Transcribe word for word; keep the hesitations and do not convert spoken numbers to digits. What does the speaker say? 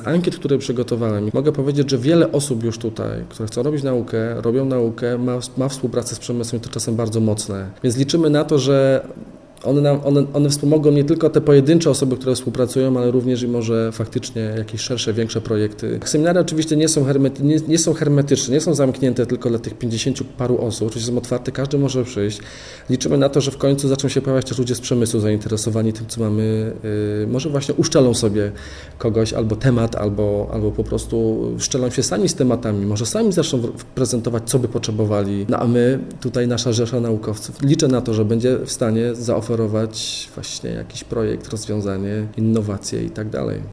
z ankiet, które przygotowałem, mogę powiedzieć, że wiele osób już tutaj, które chcą robić naukę, robią naukę, ma, ma współpracę z przemysłem i to czasem bardzo mocne. Więc liczymy na to, że One, nam, one, one wspomogą nie tylko te pojedyncze osoby, które współpracują, ale również i może faktycznie jakieś szersze, większe projekty. Seminary oczywiście nie są, hermety, nie, nie są hermetyczne, nie są zamknięte tylko dla tych pięćdziesięciu paru osób, oczywiście są otwarte, każdy może przyjść. Liczymy na to, że w końcu zaczną się pojawiać też ludzie z przemysłu zainteresowani tym, co mamy. Yy, może właśnie uszczelą sobie kogoś albo temat, albo, albo po prostu szczelą się sami z tematami, może sami zaczną prezentować, co by potrzebowali. No a my, tutaj nasza rzesza naukowców, liczę na to, że będzie w stanie zaoferować właśnie jakiś projekt, rozwiązanie, innowacje i tak dalej.